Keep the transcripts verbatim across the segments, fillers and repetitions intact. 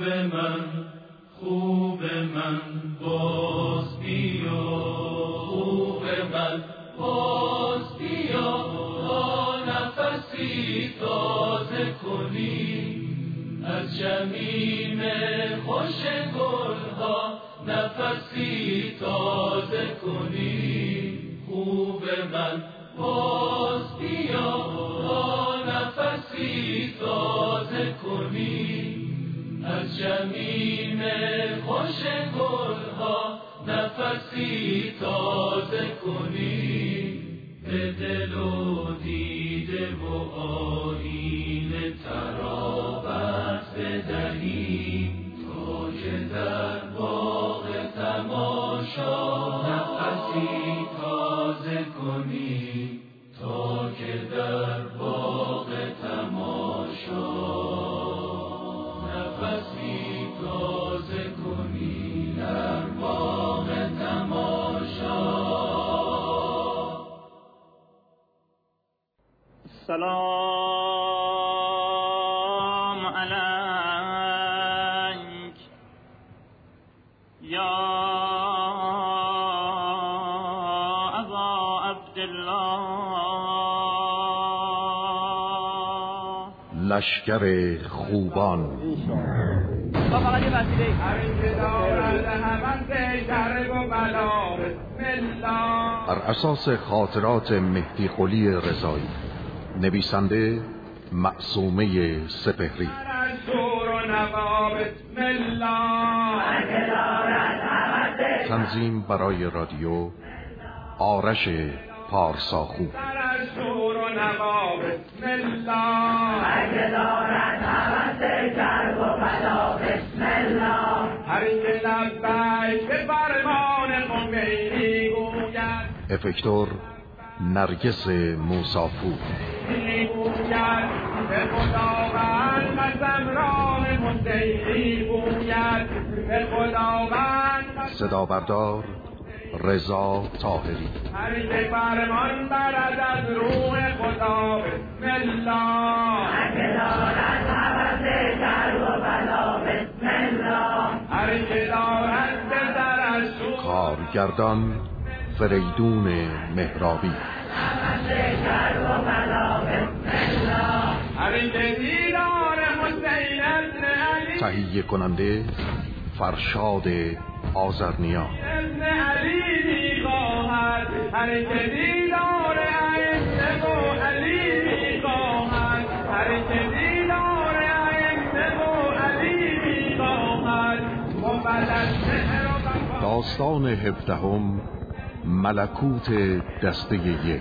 من خوب من باز بیا، خوب من باز بیا، تا نفسی تازه کنی از شمیم خوش گلها، نفسی تازه کنی. خوب من باز بیا، تا نفسی تازه کنی از شمیم خوش گلها، نفسی تازه کنی. به دل و دیده و آیینه ترابت بدهی، تا که در باغ تماشا نفسی تازه کنی، تا که در باغ تماشا نفسی تازه کنی، در باغ تماشا. سلام علیک یا ابا عبدالله. لشکر خوبان با فقط یه وسیله بر اساس خاطرات مهدی قلی رضایی، نویسنده معصومه سپهری، تنظیم برای رادیو آرش پارساخو. افکتور نرگس موسافور. صدا بردار رضا طاهری. هر که فرمان برد از روح خدا، بسم الله. هر که دارد حوث شر و بلا، بسم الله. هر که دارد به درش کارگردان فریدون مهرابی. حوث شر و بلا، بسم الله. هر که دیدار حسین ابن علی، تهیه کننده فرشاد آذرنیا. ابن علی می‌خواهد، هر که دیدار ائمه و علی می‌خواهد، هر که دیدار ائمه و علی می‌خواهد. مبلغ مهر و وفا. داستان هفدهم، ملکوت دسته یک.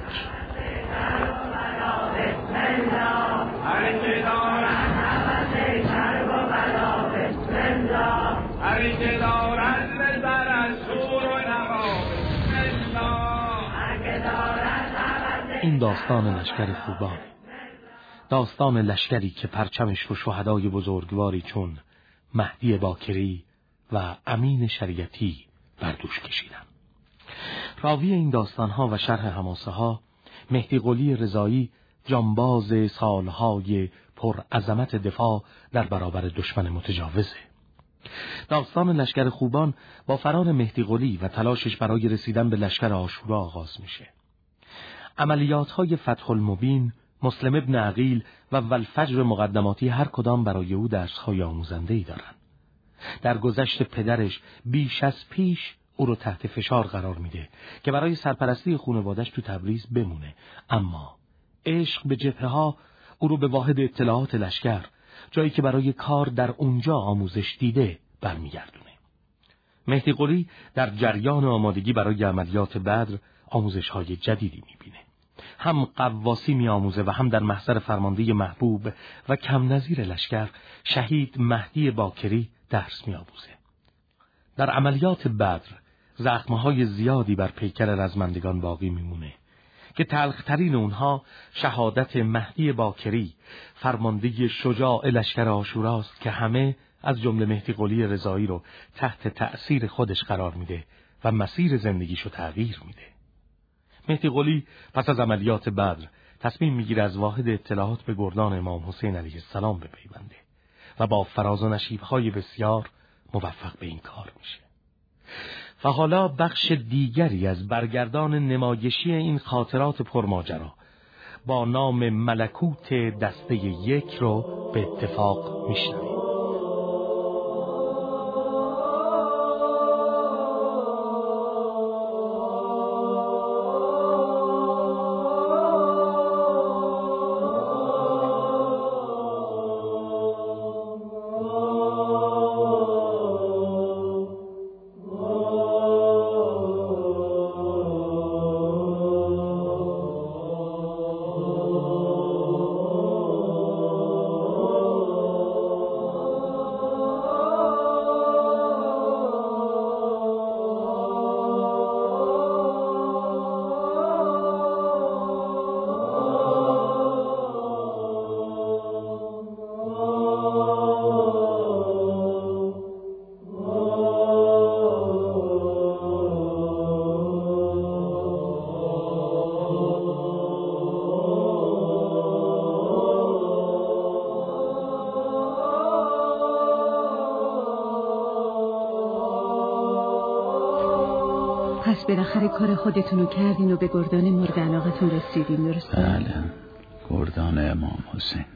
هر که دارد حوث شر و بلا، بسم الله. هر که دارد به سرش شور و نوا، بسم الله. هر که دارد حوث. این داستان لشکر خوبان، داستان لشکری که پرچمش رو شهدای بزرگواری چون مهدی باکری و امین شریعتی بر دوش کشیدن. راوی این داستانها و شرح حماسه ها مهدی قلی رضایی، جانباز سالهای پر عظمت دفاع در برابر دشمن متجاوزه. داستان لشکر خوبان با فرار مهدی قلی و تلاشش برای رسیدن به لشکر عاشورا آغاز میشه. عملیات‌های فتح المبین، مسلم ابن عقیل و والفجر مقدماتی هر کدام برای او درس‌های آموزنده‌ای دارند. در گذشت پدرش بیش از پیش او رو تحت فشار قرار میده که برای سرپرستی خانواده‌اش تو تبریز بمونه، اما عشق به جبهه‌ها او رو به واحد اطلاعات لشکر، جایی که برای کار در اونجا آموزش دیده، برمیگردونه. مهدی قلی در جریان آمادگی برای عملیات بدر آموزش‌های جدیدی میبینه. هم قواسی میآموزه و هم در محضر فرمانده محبوب و کم نظیر لشکر شهید مهدی باکری درس میآموزه. در عملیات بدر زخم‌های زیادی بر پیکر رزمندگان باقی میمونه که تلخ‌ترین اونها شهادت مهدی باکری، فرمانده شجاع لشکر عاشوراست که همه از جمله مهدی قلی رضایی رو تحت تأثیر خودش قرار میده و مسیر زندگیشو تغییر میده. مهدی قلی پس از عملیات بدر تصمیم میگیره از واحد اطلاعات به گردان امام حسین علیه السلام بپیونده و با فراز و نشیب‌های بسیار موفق به این کار میشه. و حالا بخش دیگری از برگردان نمایشی این خاطرات پرماجرا با نام ملکوت دسته یک رو به اتفاق میشنویم. پس بالاخره کار خودتونو کردین و به گردان مورد علاقتون رسیدین، درسته؟ بله، گردان امام حسین.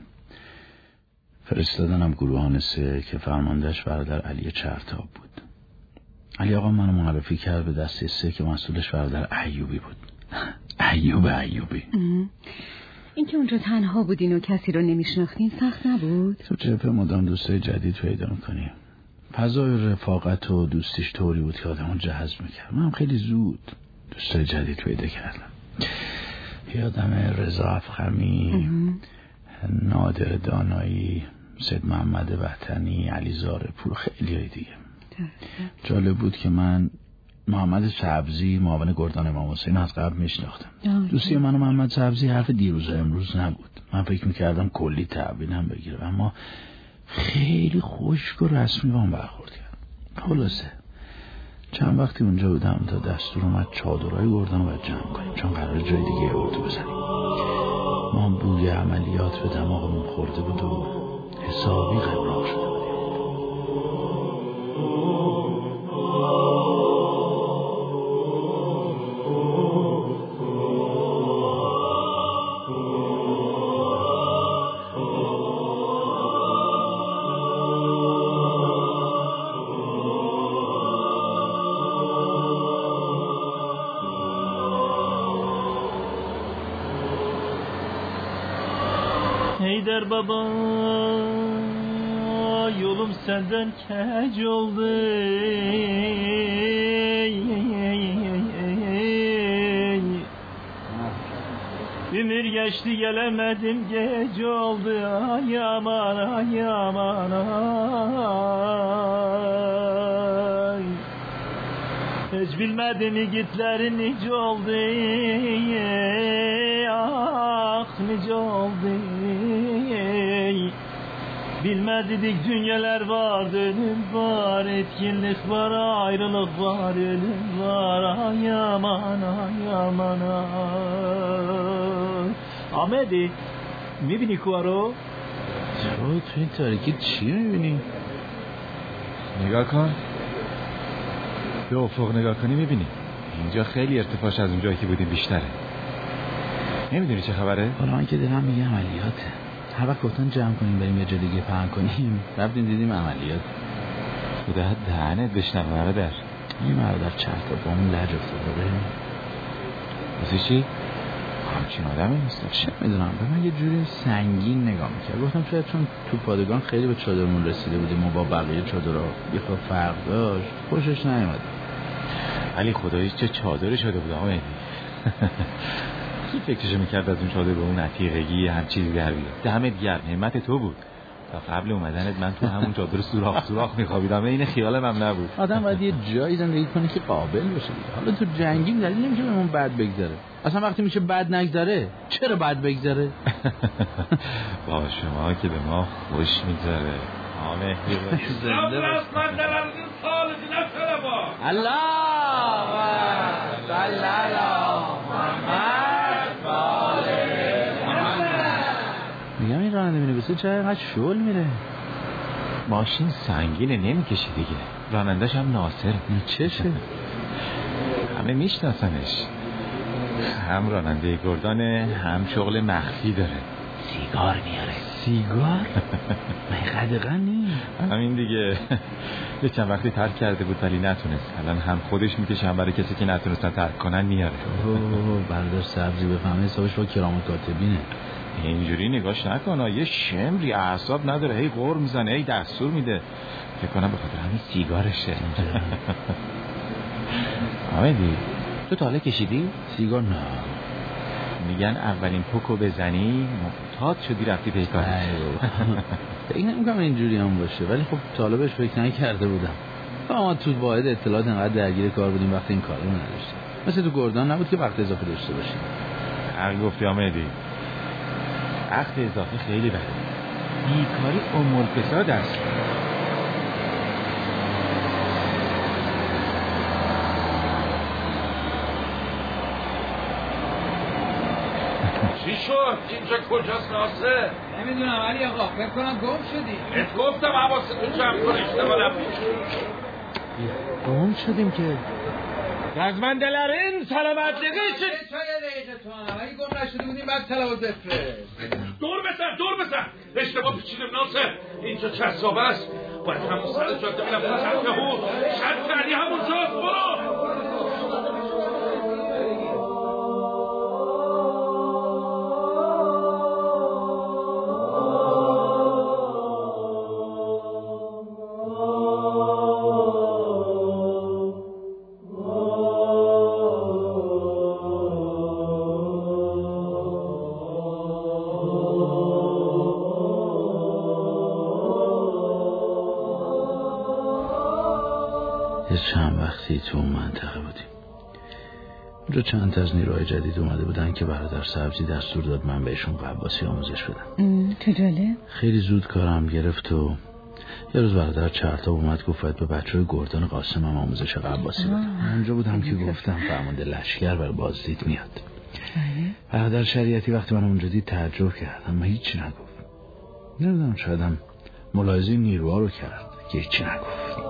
فرستادنم گروهان سه که فرماندهش برادر علی چرتاب بود. علی آقا منو معرفی کرد به دسته سه که مسئولش برادر ایوبی بود. ایوب ایوبی. این که اونجا تنها بودین و کسی رو نمیشناختین سخت نبود؟ تو جبهه مدام دوستای جدید پیدا میکنی. فضای رفاقت و دوستیش طوری بود که آدمو جذب میکرد. من خیلی زود دوستای جدید پیدا کردم. یادم رضا افخمی، نادر دانایی، سید محمد وطنی، علی زارپور، خیلی های دیگه. جالب بود که من محمد سبزی معاون گردان امام حسین از قبل میشناختم. دوستی من و محمد سبزی حرف دیروز امروز نبود. من فکر میکردم کلی تحویلم بگیره، اما خیلی خشک و رسمی با هم برخورد کرد. خلاصه چند وقتی اونجا بودم تا دستور اومد چادرهای گردان رو باید جمع کنیم، چون قرار جای دیگه اردو بزنیم. ما بوی عملیات به دماغمون خورده بود و حسابی غمراق شده بودیم. Eyder baba yolum senden kec oldu. Ömür geçti gelemedim gece oldu. Ay aman ay aman ay. Hiç bilmedim yiğitlerin nice oldu. Ah nice oldu. Bilmedik dünyalar var, dönüm var, etkinlik var, ayrılık var, ölüm var. Ay aman ay aman ay. Ahmedi میبینی کوارو؟ چرا تو این تاریکی چی میبینی؟ نگاه کن، به افق نگاه کنی میبینی اینجا خیلی ارتفاعش از اونجایی که بودیم بیشتره. نمیدونی چه خبره؟ حالا من که دلم میگه عملیاته. هر وقت گفتن جمع کنیم بریم یه جا دیگه پهن کنیم، رفتیم دیدیم عملیات. خدا دهنت بشنوه برادر. این برادر چرت با اون لج افتاده. واسه چی؟ همچین آدمی نیست. چه میدونم، به من یه جوری سنگین نگاه میکرد. گفتم شاید چون تو پادگان خیلی به چادرمون رسیده بودیم و با بقیه چادرها یه خورده فرق داشت، خوشش نیومد. علی خدایی چه چادری شده بود آقا مهدی. کی فکرشو میکرد از اون چادر به اون عتیقگی هم چیزی در بیاد؟ دمت گرم، همت تو بود. تا قبل اومدنت من تو همون چادر سوراخ سوراخ میخوابیدم. این خیالم هم نبود. آدم باید یه جایی زندگی کنه که قابل باشه. حالا تو جنگیم دلیل نمیشه بهمون بد بگذره. اصلا وقتی میشه بد نگذره چرا بد بگذره؟ با شما که به ما خوش میگذره. آمه زنده باش. الله صلی علی محمد و آل محمد. میگم این راننده مینیبوسه چرا اینقدر شل میره؟ ماشین سنگینه نمیکشه دیگه. رانندش هم ناصر. چشه؟ همه میشناسنش. هم راننده گردانه، هم شغل مخفی داره. سیگار میاره. سیگار؟ من قدقن نیم. همین دیگه. یه چند وقتی ترک کرده بود ولی نتونست. الان هم خودش میکشه هم برای کسی که نتونستن ترک کنن میاره. اوه بردار سبزی بفهمه حسابش با کرام کاتبینه. اینجوری نگاش نکنه. یه شمری اعصاب نداره. هی غور میزنه، هی دستور میده. فکر کنم به خاطر همین سیگارشه. آمدی تو تا حالا کشیدی؟ سیگار نه. میگن اولین پوکو بزنی معتاد شدی رفتی پیکار. فکر نمی‌کنم اینجوری هم باشه، ولی خب تا حالا بهش فکر نکرده بودم. ما تو واحد اطلاعات انقدر درگیر کار بودیم وقتی این کارو نداشتیم. مثل تو گردان نبود که وقت اضافه داشته باشیم. هر گفتی آمدی وقت اضافه خیلی بده. بیکاری امور فساد است. چی شد؟ اینجا کجاست ناصر؟ نمیدونم علی آقا، فکر کنم گم شدی. ات گفتم حواستون جمع کن اشتباه نکنی. گم شدیم که رزمندلرین سلامتلیقی چی؟ چای دقیقه تو هم اگه گم نشده بودیم بعد تلاوت بفرست. دور بزن دور بزن اشتباه پیچیدم ناصر. اینجا چسابه است. باید همون سر جاده بینم تو چند بود. شد کردی همون جاست. برو چند وقتی تو اون منطقه بودیم. اونجا چند تا از نیروهای جدید اومده بودن که برادر سبزی دستور داد من بهشون قباسی آموزش بدم. تو جاله؟ خیلی زود کارم گرفت و یه روز برادر چرتاب اومد گفت باید به بچه های گردان قاسم هم آموزش قباسی بدم. اونجا بودم که گفتم فرمانده لشکر بر بازدید میاد. برادر شریعتی وقتی من اونجا دید تعجب کرد اما هیچی نگفت. نمیدونم شاید هم ملاحظه نیروها رو کرد که هیچی نگفت.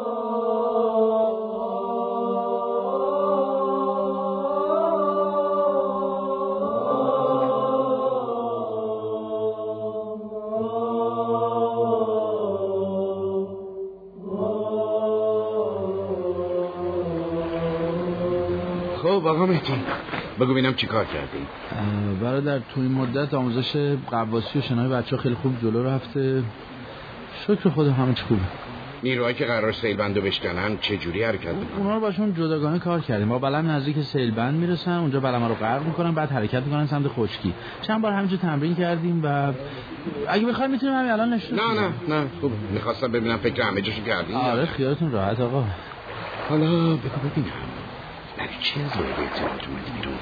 خب آقا مهدی بگو بینم چی کار کردی؟ برادر تو این مدت آموزش قواسی و شنای بچه ها خیلی خوب جلو رفته. شکر خدا همه چی خوبه. نیروهایی که قرار سیلبندو بشکنن چه جوری حرکت میکنن؟ اونا رو باشون جداگانه کار کردیم. ما بلم نزدیک سیلبند میرسن، اونجا بلم‌ها رو غرق میکنن، بعد حرکت میکنن سمت خشکی. چند بار همینجا تمرین کردیم و اگه بخواید میتونیم همین الان نشون. نه نه نه خوب میخواستم ببینم فکر همه جاشو کردین. آره خیالتون راحت آقا. حالا بگو ببینم برای چی از وارد اطلاعات اومدی بیرون؟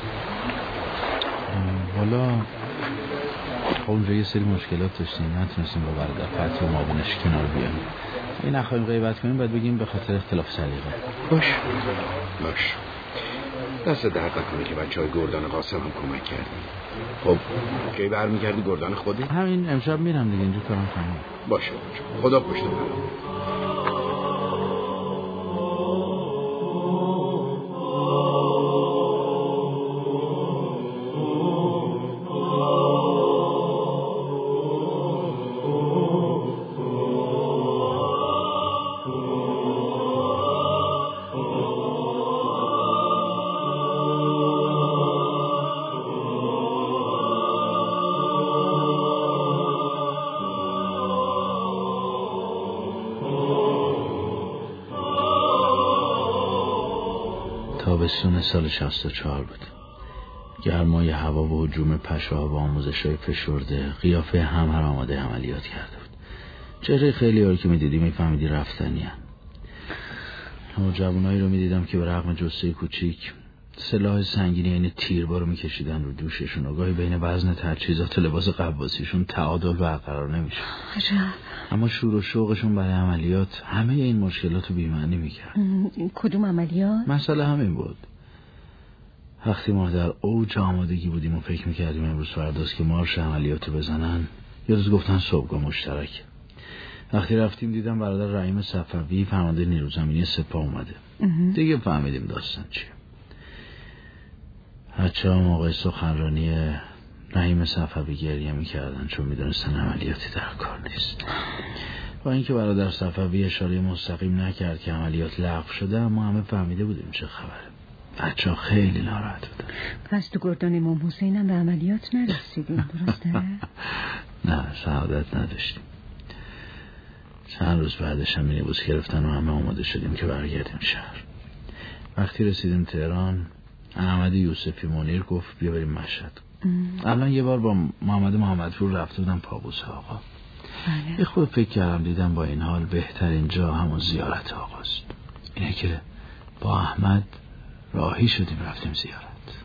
حالا اونجا یه سری مشکلات داشتیم، نتونستیم با برادر فتحی و مابونش کنار بیام. این نخواهیم غیبت کنیم باید بگیم به خاطر اختلاف سلیقه. باش باش دست درد نکنه که بچه های گردان قاسم هم کمک کردی. خب کی برمیگردی گردان خودی؟ همین امشب میرم دیگه، اینجا کارم کنم. باشه خدا پشت من. تابستون سال شصت و چهار بود. گرمای هوا و هجوم پشوها و آموزش‌های فشرده قیافه هم هر آماده عملیات کرده بود. چهره خیلی ها رو که می‌دیدی می‌فهمیدی رفتنی هن. اما جوانایی رو می‌دیدم که به رغم جثه کوچیک سلاح سنگینی یعنی تیربار رو می‌کشیدن رو دوششون و گاهی بین وزن تجهیزات لباس قواسیشون تعادل برقرار نمی‌شد. اما شور و شوقشون برای عملیات همه این مشکلات رو بی‌معنی می‌کرد. کدوم عملیات؟ مسئله همین بود. وقتی ما در اوج آمادگی بودیم و فکر می‌کردیم امروز فرداست که مارش عملیات رو بزنن، یه روز گفتن صبحگاه مشترک. وقتی رفتیم دیدم برادر رحیم صفوی فرمانده نیروی زمینی سپاه اومده. دیگه فهمیدیم داستان چیه. بچه ها موقع سخنرانی رحیم صفوی گریه میکردن چون میدونستن عملیاتی در کار نیست. با اینکه برادر صفوی اشاره مستقیم نکرد که عملیات لغو شده، اما همه فهمیده بودیم چه خبره. بچه ها خیلی ناراحت بودن. پس تو گردان امام حسین هم به عملیات نرسیدیم، درسته؟ نه، شهادت نداشتیم. چند روز بعدش هم مینیبوس گرفتن و همه آماده شدیم که برگردیم شهر. وقتی رسیدیم تهران، احمد یوسفی منیر گفت بیا بریم مشهد. الان یه بار با محمد محمدپور رفته بودم پابوس آقا. بله. یه خود فکر کردم دیدم با این حال بهترین جا همون زیارت آقاست. اینه که با احمد راهی شدیم رفتیم زیارت.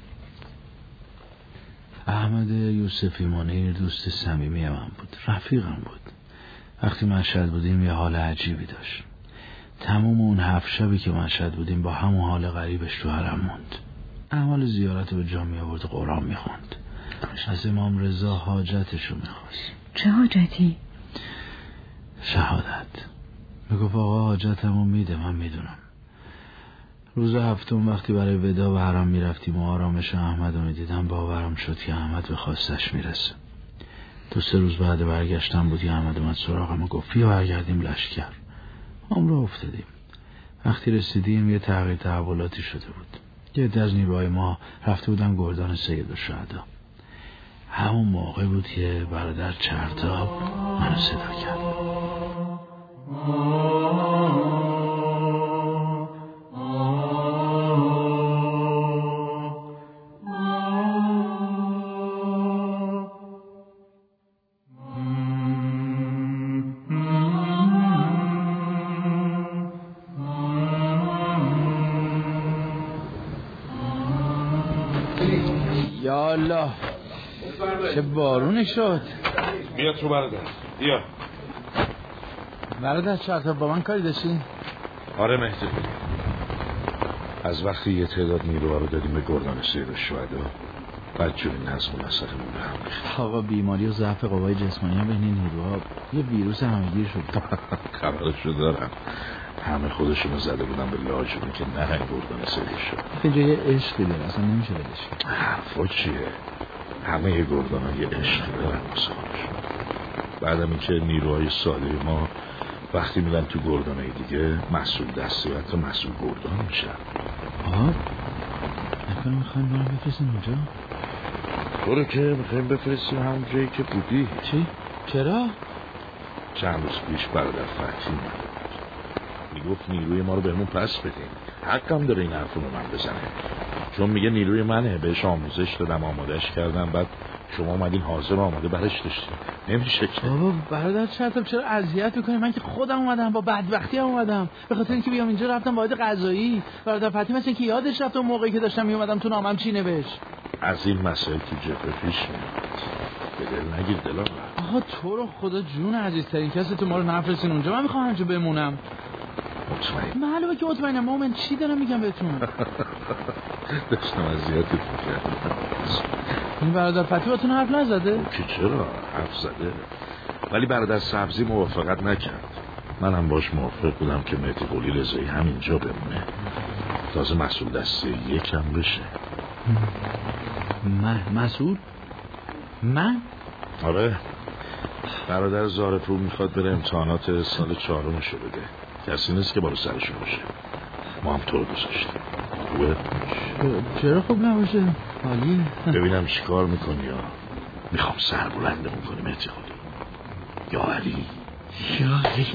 احمد یوسفی منیر دوست صمیمی من بود، رفیقم بود. وقتی مشهد بودیم یه حال عجیبی داشت. تمام اون هفت شبی که مشهد بودیم با همون حال غریبش تو حرم موند. اعمال زیارت رو به جا می آورد، قرآن می خوند. از امام رضا حاجتشو می خواست. چه حاجتی؟ شهادت. میگفت آقا حاجتمو میده، من میدونم. روز هفتم وقتی برای ودا به حرم میرفتیم و آرامش احمد رو میدیدم، باورم شد که احمد به خواستش میرسه. دو سه روز بعد برگشتم بودی احمد اومد سراغم و گفت بیا برگردیم لشکر. هم را افتادیم. وقتی رسیدیم یه تغییر تحولاتی شده بود. یه عده از نیروهای ما رفته بودن گردان سید الشهدا. همون موقع بود که برادر چرتاب منو صدا کرد. یا الله چه بارونی شد. بیا تو برادر، بیا. برادر چرتاب با من کاری داشتی؟ آره مهدی، از وقتی یه تعداد نیروها رو دادیم به گردان سید الشهدا بعد جوری نظم و نسقمون به هم ریخت. آقا بیماری و ضعف قوای جسمانی هم بین این نیروها یه ویروس همگیر شد. خبرشو دارم، همه خودشونو زده بودن به لاجونی که نه گردان سید الشهدا. اینجا یه عشقی داره، اصلا نمیشه بدش. حرفا چیه؟ همه یه گردان ها یه عشقی دارن واسه خودشون. بعدم این که نیروهای ساده ما وقتی میرن تو گردانهای دیگه مسئول دستی و حتی مسئول گردان میشن. آه نکنه میخوایم برم بفرستیم اونجا؟ تو رو که میخوایم بفرستیم همون جایی که بودی. چی؟ چرا؟ چند روز پیش برادر فتحی اومده بود، میگفت نیروی ما رو بهمون پس بدین. حقم داره این حرفو به من بزنه، چون میگه نیروی منه، بهش آموزش دادم، آمادش کردم، بعد شما اومدین حاضر آماده برش داشتین. نمیشه که. بابا برادر چرتاب چرا اذیت میکنی؟ من که خودم اومدم، با بدبختی هم اومدم، به خاطر اینکه بیام اینجا رفتم واحد قضایی. برادر فتحی مثل اینکه یادش رفت اون موقعی که داشتم میومدم تو نامم چی نوشت. از این مسائل تو جبهه پیش میاد، به دل نگیر دلم. آها تو رو خدا جون عزیزترین کسی تو ما رو نفرستین اونجا، من میخوام همینجا بمونم. مطمئن؟ معلومه که مطمئنم. مومن چی دارم میگم بهتون؟ داشتم اذیتت میکردم. این برادر فتحی باتون حرف نزده؟ که چرا حرف زده، ولی برادر سبزی موافقت نکرد. منم باش موافق بودم که مهدی قلی رضایی همینجا بمونه، تازه مسئول دسته یکم بشه. من مسئول؟ من؟ آره، برادر زارپور میخواد بره امتحانات سال چهارمشو بده، کسی نیست که بالا سرشون باشه. ما هم تو رو دوست داشتیم. خوبه؟ چرا خوب نباشه؟ عالیه. ببینم چی کار میکنی یا میخوام سر بلندمون کنی مهدی قلی. یا علی یا علی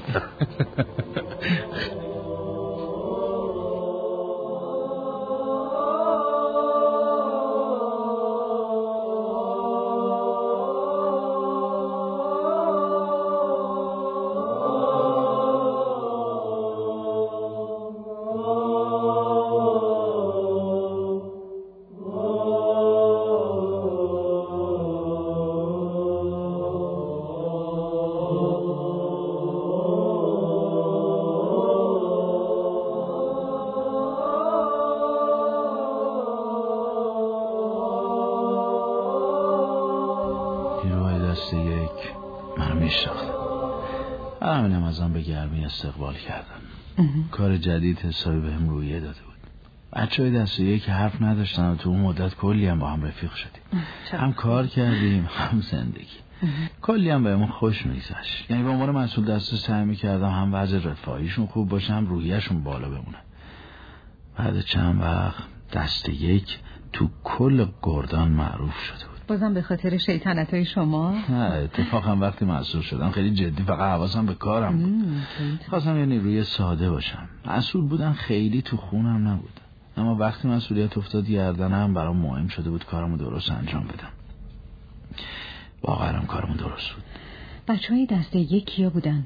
همینم ازم به گرمی استقبال کردم. کار جدید حسابی بهم رویه داده بود. بچه های دسته یک حرف نداشتن و تو اون مدت کلی هم با هم رفیق شدیم. هم کار کردیم هم زندگی. کلی هم بهمون خوش میگذشت. یعنی به عنوان مسئول دسته سعی میکردم هم وضع رفاهیشون خوب باشه هم روحیه‌شون بالا بمونه. بعد چند وقت دسته یک تو کل گردان معروف شده بود. بازم به خاطر شیطنتای شما؟ نه اتفاقا وقتی مسئول شدم خیلی جدی فقط حواسم به کارم بود. خواستم یه نیروی ساده باشم. مسئول بودن خیلی تو خونم نبود، اما وقتی مسئولیت افتاد گردنم برام مهم شده بود کارمو درست انجام بدم. واقعا کارمون درست بود. بچه های دسته یک کیا بودن؟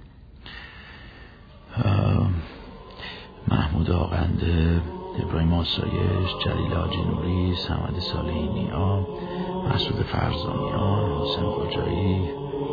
محمود آقنده، ابراهیم آسایش، جلیل حاجی نوری، صمد صالحینیا، مسعود فرزانیان، حسین قجایی.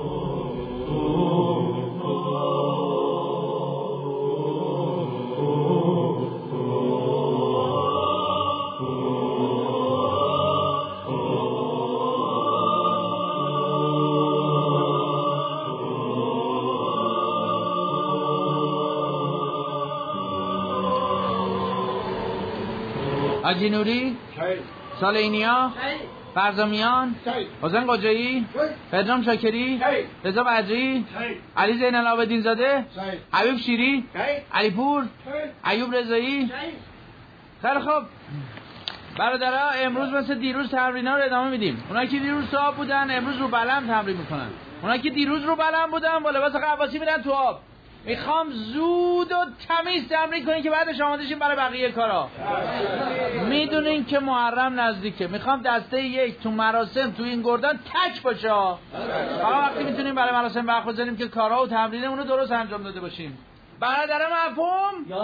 حاجی نوری، صالحینیا، فرزامیان، حسین قجایی، پدرام شاکری، رضا بدری، علی زین العابدین زاده، حبیب شیری، علی پور، ایوب رضایی. خیلی خوب برادرها، امروز مثل دیروز تمرینا رو ادامه میدیم. اونایی که دیروز صاحب بودن امروز رو بلند تمرین میکنن. اونایی که دیروز رو بلند بودن با لباس قواسی میرن تو آب. میخوام زود و تمیز تمرین کنین که بعدش آماده شین برای بقیه کارا. میدونین که محرم نزدیکه. میخوام دسته یک تو مراسم تو این گردان تک باشه. حالا وقتی میتونیم برای مراسم وقت بذاریم که کارا و تمرینمون رو درست انجام داده باشیم. برادر مفهوم؟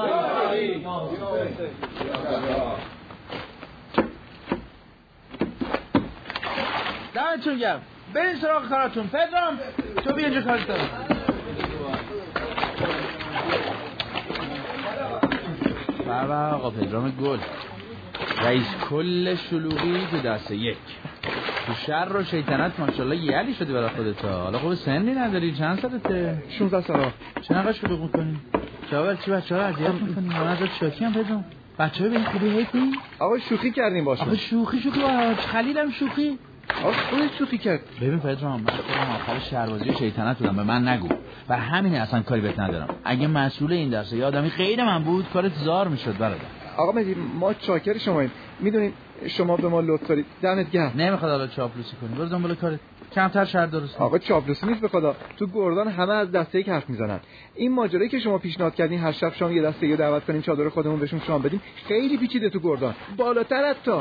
دمتون گرم. برین سراغ کاراتون. پدرام تو بیا اینجا کارت دارم. بابا آقا پدرام گل رئیس کل شلوغی تو دسته یک. تو شر و شیطنت ماشاءالله یلی شدی برای خودت. حالا خوب سنی نداری؟ چند سالته؟ شانزده ساله. چقدر شلوغ می‌کنی؟ چرا چی بچه‌ها رو اذیت می‌کنی؟ من ازت شوخی ام پدرام. بچه‌ها به این خوبی هیتی؟ آقا شوخی کردیم باشون. آقا شوخی شوخی با خلیلم شوخی. آقا خودت شوخی کرد. ببین پدرام من خودم آخر شهربازی و شیطنت بودم، به من نگو. و همینه اصلا کاری بهت ندارم. اگه مسئول این درسه یا آدمی غیر من بود کارت زار میشد برادر. آقا مهدی ما چاکر شماییم. میدونین شما به ما لطف دارید. دمت گرم. نمیخواد حالا چاپلوسی کنی. برو دنبال کارت. کمتر شر درست. آقا چاپلوسی نیست به خدا. تو گردان همه از دسته یک حرف میزنن. این ماجرایی که شما پیشنهاد کردین هر شب شام یه دسته یه دعوت کنیم چادر خودمون بهشون شام بدیم خیلی پیچیده تو گردان. بالاتر از تا.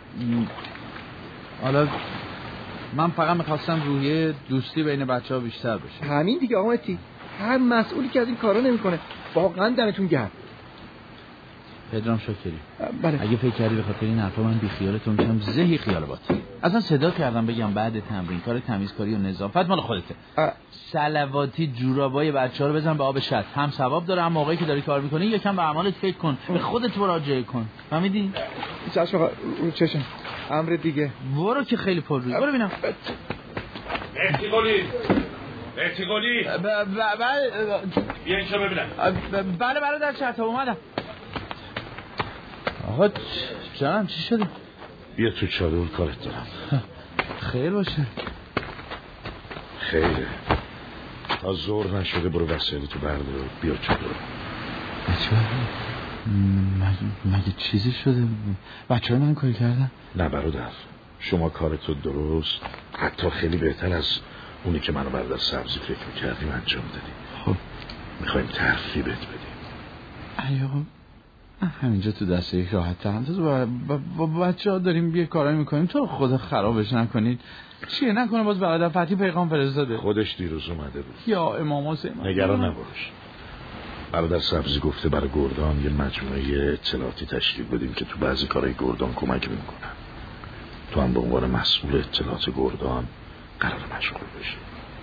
حالا من فقط می‌خواستم روحیه دوستی بین بچه‌ها بیشتر بشه. همین دیگه آقا مهدی. هر مسئولی که از این کارا نمی‌کنه واقعا دمتون گرم. پدرام شاکری. بله. اگه فکر کردی به خاطر این حرفا من بی خیالتون میشم زهی خیال باطل. اصلا صدا کردم بگم بعد تمرین کار تمیزکاری و نظافت مال خودته. صلواتی جورابای بچه‌ها رو بزن به آب شط. هم ثواب داره هم موقعی که داری کار می‌کنی یکم به اعمالت فکر کن. به خودت مراجعه کن. فهمیدی؟ چشم آقا رو چشم. امر دیگه. برو که خیلی پر روی. برو ببینم. مهدی قلی. مهدی قلی. بله. بیا اینجا ببینم. بله بله در چت اومدم. آقا جانم چی شده؟ بیا تو چادر کارت دارم. خیر باشه. خیره. تا زور نشده برو وسایل تو بردار بیا چادر. بچه مگه, مگه چیزی شده؟ بچه های من کاری کردن؟ نه برادر شما کارتو درست حتی خیلی بهتر از اونی که منو برادر سبزی فکر میکردیم انجام دادیم. خب میخوایم ترفیع بهت بدیم. ایوه همینجا تو دسته یک راحت ترم تو با, با, با بچه ها داریم بیه کارایی میکنیم تو خدا خرابش نکنید. چیه نکنه باز برادر فتی پیغام فرستاده؟ خودش دیروز اومده بود. یا امام حسین. نگران نباش. برادر سبزی گفته برای گردان یه مجموعه اطلاعاتی تشکیل بدیم که تو بعضی کارهای گردان کمک میکنن. تو هم به عنوان مسئول اطلاعات گردان قرار مشغول بشی.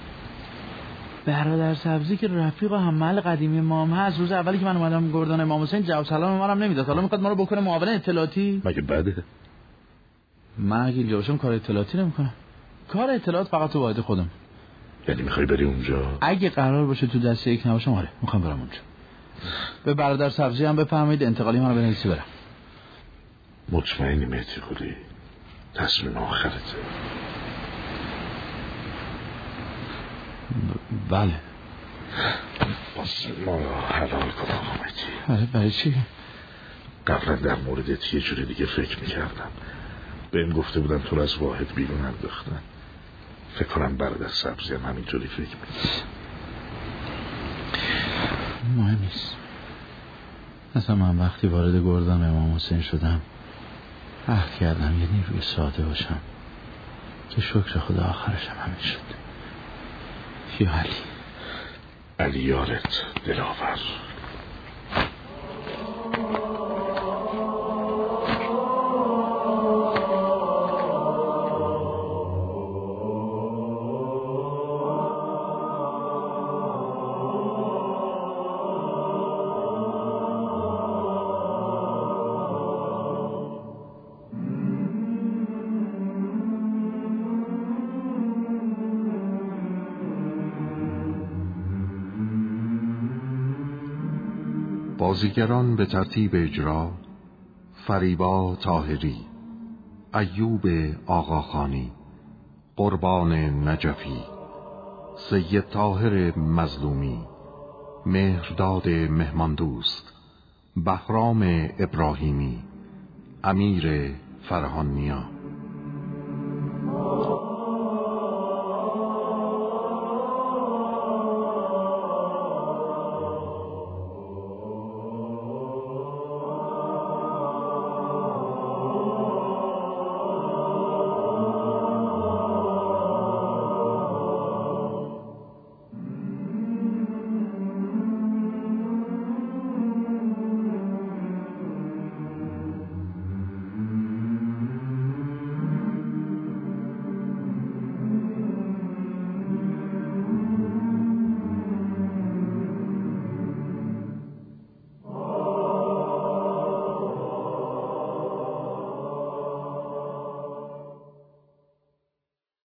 برادر سبزی که رفیق و هممحل قدیمی ما هم هست. روز اولی که من اومدم گردان امام حسین جواب سلام ما رو هم نمیداد. حالا میخواد ما رو بکنه معاون اطلاعاتی. مگه بده؟ من اگه اینجا باشم کار اطلاعاتی نمیکنم. کار اطلاعات فقط تو واحد خودم. یعنی میخوای بری اونجا؟ اگه قرار باشه تو دسته یک نباشم آره میخوام برم اونجا. به برادر سبزی هم بفرمایید انتقالی منو بنویسی برم. مطمئنی مهدی قلی؟ تصمیم آخرته؟ ب- بله. بس ما را حلال کن آقا مهدی. آره برای چی؟ قبلا در موردت یه جوری دیگه فکر میکردم. بهم گفته بودن تو رو از واحد بیرون انداختن. فکر کنم برادر سبزی هم همینطوری فکر میکنه. مهم نیست. مثلا من وقتی وارد گردان امام حسین شدم عهد کردم یه نیروی ساده باشم که شکر خدا آخرشم همین شد. یا علی. علی یارت دلاور. بازیگران به ترتیب اجرا: فریبا طاهری، ایوب آقاخانی، قربان نجفی، سید طاهر مظلومی، مهرداد مهماندوست، بهرام ابراهیمی، امیر فرهان نیا.